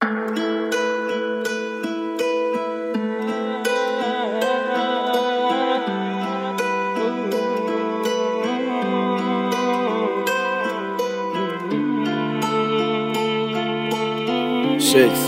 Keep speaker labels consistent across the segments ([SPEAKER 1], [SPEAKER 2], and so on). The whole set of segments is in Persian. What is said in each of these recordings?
[SPEAKER 1] Shakes.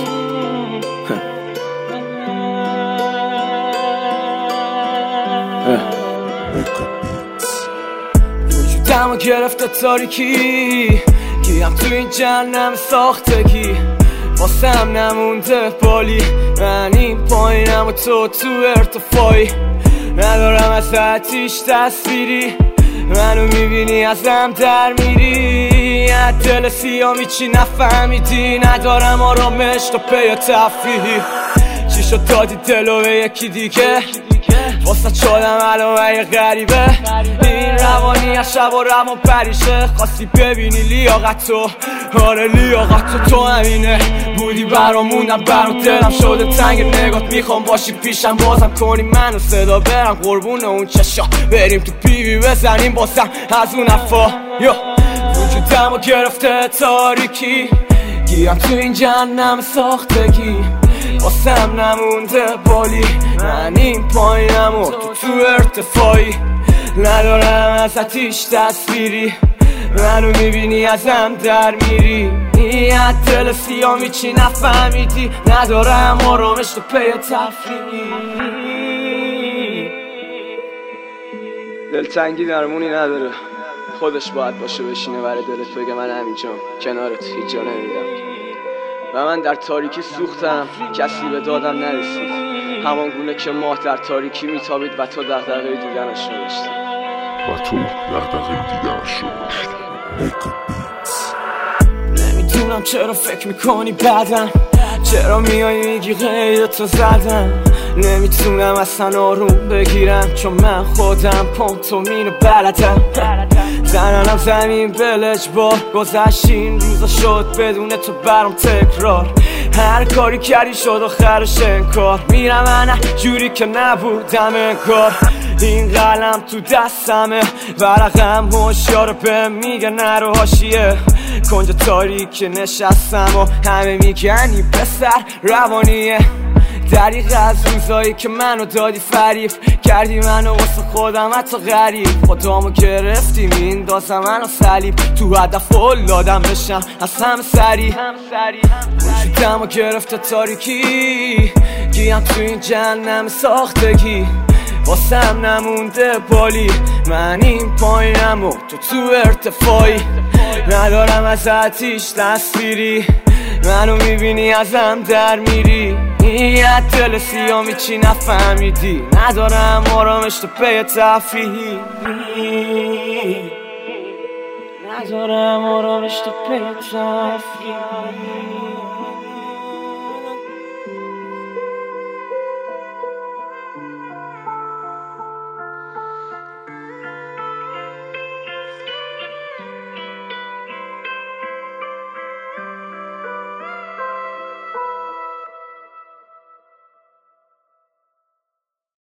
[SPEAKER 1] وجودمو گرفته تاریکی، گیرم تو این جهنم ساختگی، واسم نمونده بالی، من این پایینم و تو ارتفاعی، ندارم از آتیش تصویری، منو میبینی ازم در میری، از دل سیامی چی نفهمیدی، ندارم آرامش تا پی تفریحی، چی شد دادی دلو به یکی دیگه، واسه شدم علامه غریبه، این روانی از شب و روان پریشه، خواستی ببینی لیاقتو، آره لیاقتو تو همینه، بودی برامونم برا دلم شده تنگ نگات، میخوام باشی پیشم بازم کنی منو صدا برم قربون اون چشا، بریم تو پیوی بزنیم بازم از اون حرفا، وجودمو گرفته تاریکی، گیرم تو این جهنم ساختگی، واسم نمونده بالی، من این پایینم و تو ارتفاعی، ندارم از آتیش تصویری، منو میبینی ازم در میری، از دل سیامی چی نفهمیدی، ندارم آرامش تو پی تفریحی، دلتنگی درمونی نداره، خودش باید باشه بشینه برای دلت بگه من همینجام کنارت هیچ جا نمیدم، و من در تاریکی سوختم کسی به دادم نرسید، همان گونه که ماه در تاریکی میتابید و تو دغدغه دیدنش رو داشتی، نمیدونم چرا فکر میکنی بعدم، چرا میای میگی غیرتو زدم، نمیتونم اصلا آروم بگیرم چون من خودم پانتومینو بلدم، زننم زمین بلج بار گذشت این روزا شد بدون تو برام تکرار، هر کاری کردی شد آخرش انکار، میرم من جوری که نبودم انگار، این قلم تو دستمه ورقم هوشیار به میگه نرو حاشیه، کنج تاریک نشستم و همه میگن این پسر روانیه، دریغ از روزایی که منو دادی فریب کردی، منو واسه خودم حتی غریب، خودمو گرفتی میندازم منو صلیب، تو هدف اولادم بشم از همه سری، وجودمو گرفته تاریکی، گیم تو این جهنم ساختگی، واسم نمونده بالی، من این پایینم و تو ارتفاعی، ندارم از آتیش تصویری، منو میبینی ازم در میری، از دل سیامی چی نفهمیدی، ندارم آرامش تو پی تفریحی، ندارم آرامش تو پی تفریحی.